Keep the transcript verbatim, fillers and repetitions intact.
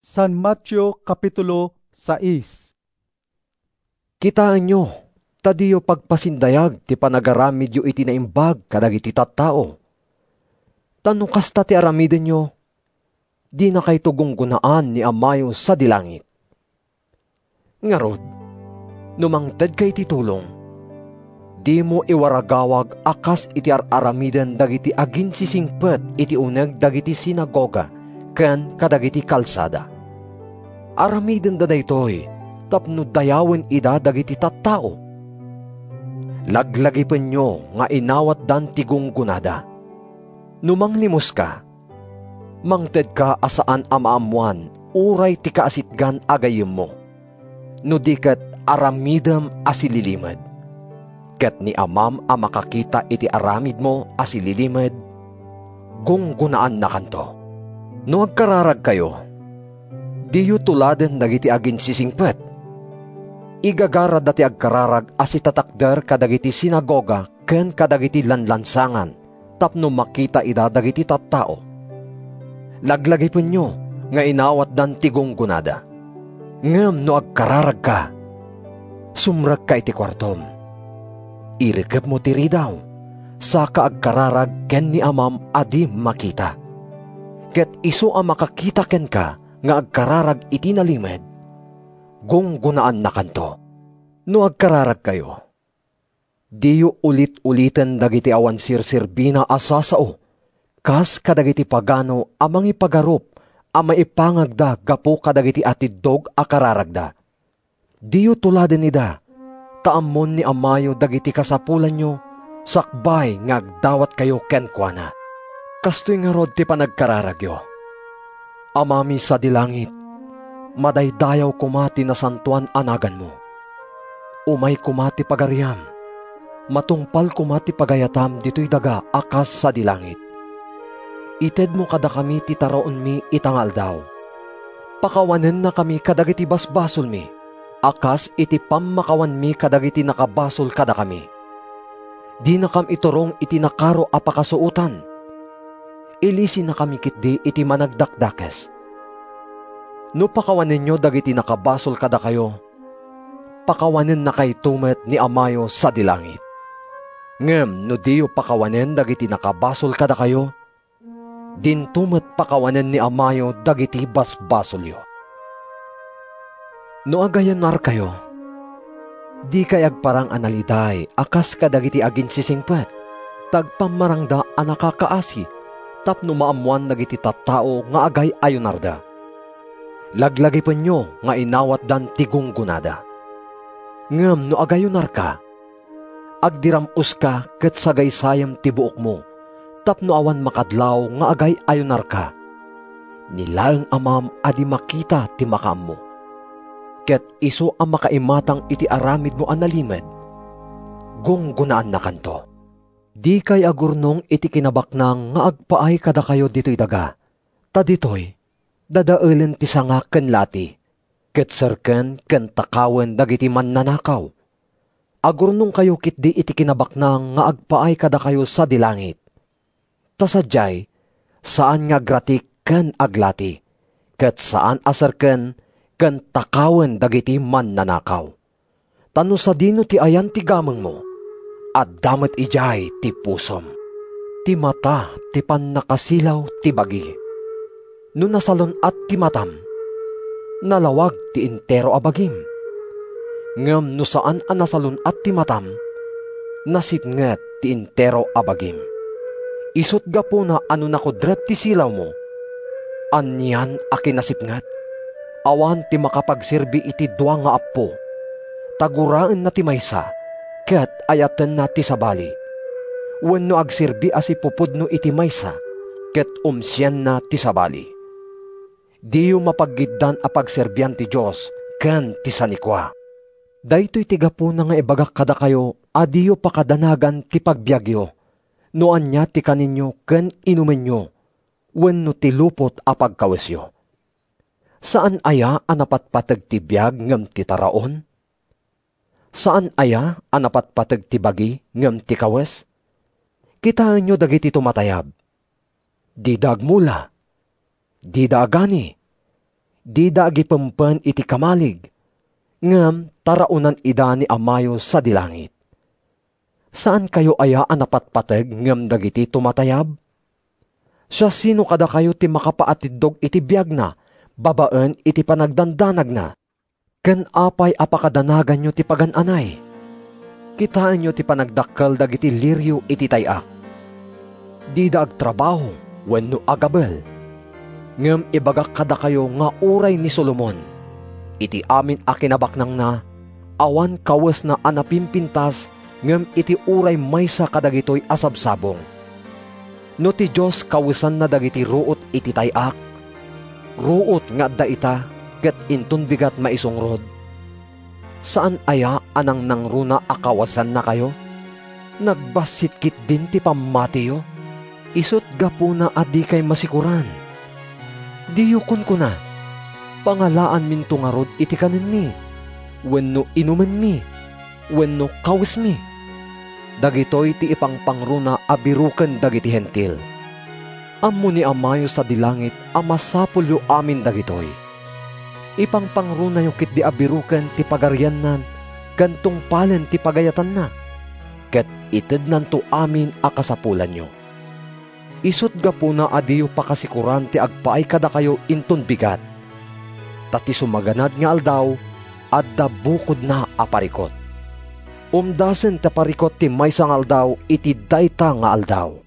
San Mateo Kapitulo sais. Kitaan nyo, tadiyo pagpasindayag ti panagaramid yu iti naimbag kadagiti tattao. Tanong kasta ti aramiden nyo, di na kay tugunggunaan ni Amayo sa dilangit. Ngarod, numangted kay ti tulong, di mo iwaragawag akas iti ar-aramiden dagiti agin sisingpet iti uneg dagiti sinagoga ken kadagiti kalsada. Aramiden da daytoy tapno dayawen ida dagiti tattao. Laglagipen nyo nga inawat dan tigunggunada. Numanglimos ka, mangted ka asaan amaamuan, uray ti kaasitgan agayem mo. No di ket aramidem asililimad. Ket ni amam a makakita iti aramid mo asililimad, gunggunaan na kanto. No agkararag kayo, diyo tuladen dagiti agin sisingpet. Igagara dati agkararag asitatakder kadagiti sinagoga ken kadagiti lanlansangan tapno makita ida dagiti tattao. Laglagipon nyo nga inawat dan tigunggunada. Ngem no agkararag ka, sumrag ka iti kwartom. Irikep mo ti ridaw, saka agkararag ken ni amam adi makita. Ket isu a makakita ken ka nga agkararag iti nalimed, gunggunaan na kanto. No agkararag kayo, diyo ulit-ulitan dagiti awan sirsirbina asasao, kas kadagiti pagano amang ipagarup, ama ipangagda gapo kadagiti atiddog a kararagda. Diyo tuladen ida, taamon ni Amayo dagiti kasapulan nyo, sakbay nga agdawat kayo kenkwana. Kastoy nga rod ti panagkararagyo. Amami sa dilangit, madaydayaw kumati na santuan anagan mo. Umay kumati pagariam, matungpal kumati pagayatam dito'y daga akas sa dilangit. Ited mo kada kami ti taraon mi itangal daw. Pakawanen na kami kadagiti basbasol mi, akas iti pammakawan mi kadagiti nakabasol kada kami. Di na kam iturong iti nakaro apakasuutan. Ilisin na kami kitdi iti managdakdakes. No pakawanen nyo dagiti nakabasol kada kayo, pakawanen na kay tumet ni Amayo sa dilangit. Ngem no diyo pakawanen dagiti nakabasol kada kayo, din tumet pakawanen ni Amayo dagiti basbasolyo. No agayan nar kayo, di kay agparang analiday akas kadagiti agin sisingpet, tagpamarangda a nakakaasi, tapno maamuan dagiti tattao nga agay ayunarda. Laglagipon nyo nga inawat dan tigunggunada. Ngem no agayunar ka, agdiramus ka ket sagaysayam ti buok mo, tapno awan makadlaw nga agay ayunar ka. Nilaeng amam adi makita ti makam mo. Ket iso ang makaimatang iti aramid mo analimed, gunggunaan na kanto. Di kay agurnong iti kinabaknang nga agpaay kada kayo dito'y daga. Ta dito'y, dadaelen ti sanga ken lati, ket serken ken takawen dagiti mannanakaw. Agurnong kayo kitdi iti kinabaknang nga agpaay kada kayo sa dilangit. Ta sadyay, saan nga gratik ken aglati, ket saan aserken ken takawen dagiti mannanakaw. Tano sa dino ti ayan ti gameng mo, at damet ijay ti pusom, ti mata ti pannakasilaw ti bagi. No nasalon at ti matam, nalawag ti intero a bagim. Ngem no saan a nasalon at ti matam, nasipnget ti intero a bagim. Isut gapo na ano nakudret ti silaw mo, anyan a kinasipnget, awan ti makapagserbi iti dua nga apo, taguraan na ti maysa, ket ayaten na ti sabali. Wenno agserbi as ipupudno iti maysa, ket umsyan na ti sabali. Diyo mapaggiddan a pagserbian ti Diyos, ken ti sanikwa. Daytoy ti gapo na nga ibagak kada kayo, adiyo pakadanagan ti pagbiagyo. No anya ti kaninyo ken inumen nyo, wenno ti lupot a pagkawesyo. Saan aya a napatpatag ti biag ngem ti taraon? Saan aya a napatpatag ti bagi ngem ti kawes? Kitaan nyo dagiti tumatayab. Di dagmula, di dagani, di da agipempen iti kamalig, ngem taraunan ida ni Amayo sa dilangit. Saan kayo aya anapatpateg ngem dagiti tumatayab? Sa sino kada kayo ti makapaatiddog iti biyag na, babaen iti panagdandanag na, ken apay apakadanagan nyo ti pagananay. Kitaan nyo ti panagdakkel dagiti liryo iti tayak. Di da agtrabaho wenno agabel. Ngem ibagak kada kayo nga uray ni Solomon. Iti amin a kinabaknang na, awan kawes na anapimpintas, ngem iti uray maysa kadagitoy asabsabong. No ti Diyos kawesan na dagiti ruot iti tayak, ruot nga da ita, ket inton bigat maisungrod. Saan aya anang nangruna akawasan na kayo? Nagbasitkit din ti pamatiyo? Isot gapuna adi kay masikuran. Diyukon ko na, pangalaan min tungarod iti kanin mi, wenno inumen mi, wenno kawis mi. Dagitoy ti ipangpangruna abiruken dagiti hentil. Ammo ni Amayo sa dilangit amasapulyo amin dagitoy. Ipangpangruna yu kit di abiruken ti pagaryannan, gantong palen ti pagayatan na, ket ited nanto amin akasapulan nyo. Isut gapuna adiyo pakasikuran ti agpaay kada kayo inton bigat. Tati sumaganad nga aldaw, adda bukod na aparikot. Umdasen ta parikot ti maysa nga aldaw iti dayta nga aldaw.